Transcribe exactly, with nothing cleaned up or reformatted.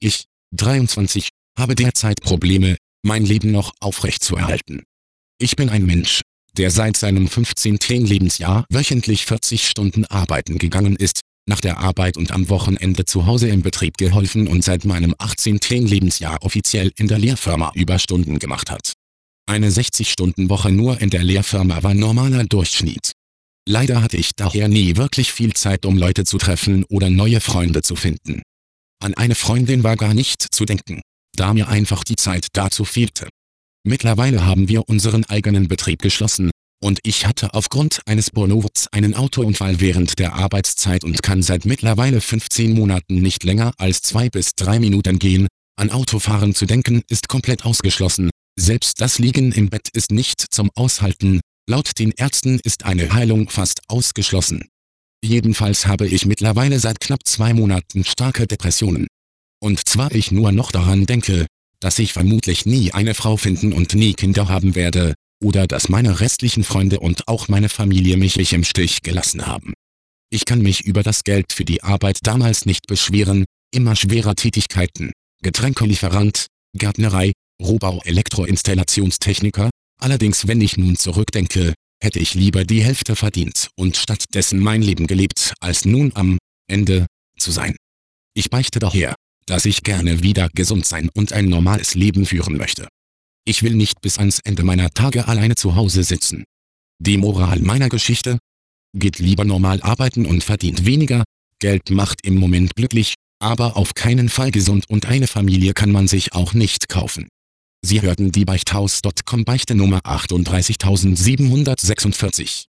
Ich, dreiundzwanzig, habe derzeit Probleme, mein Leben noch aufrechtzuerhalten. Ich bin ein Mensch, der seit seinem fünfzehnten Lebensjahr wöchentlich vierzig Stunden arbeiten gegangen ist, nach der Arbeit und am Wochenende zu Hause im Betrieb geholfen und seit meinem achtzehnten Lebensjahr offiziell in der Lehrfirma Überstunden gemacht hat. Eine sechzig-Stunden-Woche nur in der Lehrfirma war normaler Durchschnitt. Leider hatte ich daher nie wirklich viel Zeit, um Leute zu treffen oder neue Freunde zu finden. An eine Freundin war gar nicht zu denken, da mir einfach die Zeit dazu fehlte. Mittlerweile haben wir unseren eigenen Betrieb geschlossen, und ich hatte aufgrund eines Burnouts einen Autounfall während der Arbeitszeit und kann seit mittlerweile fünfzehn Monaten nicht länger als zwei bis drei Minuten gehen. An Autofahren zu denken ist komplett ausgeschlossen, selbst das Liegen im Bett ist nicht zum Aushalten, laut den Ärzten ist eine Heilung fast ausgeschlossen. Jedenfalls habe ich mittlerweile seit knapp zwei Monaten starke Depressionen. Und zwar ich nur noch daran denke, dass ich vermutlich nie eine Frau finden und nie Kinder haben werde, oder dass meine restlichen Freunde und auch meine Familie mich, mich im Stich gelassen haben. Ich kann mich über das Geld für die Arbeit damals nicht beschweren, immer schwerer Tätigkeiten, Getränkelieferant, Gärtnerei, Rohbau, Elektroinstallationstechniker, allerdings wenn ich nun zurückdenke, hätte ich lieber die Hälfte verdient und stattdessen mein Leben gelebt, als nun am Ende zu sein. Ich beichte daher, dass ich gerne wieder gesund sein und ein normales Leben führen möchte. Ich will nicht bis ans Ende meiner Tage alleine zu Hause sitzen. Die Moral meiner Geschichte? Geht lieber normal arbeiten und verdient weniger, Geld macht im Moment glücklich, aber auf keinen Fall gesund und eine Familie kann man sich auch nicht kaufen. Sie hörten die Beichthaus Punkt com Beichte Nummer achtunddreißigtausendsiebenhundertsechsundvierzig.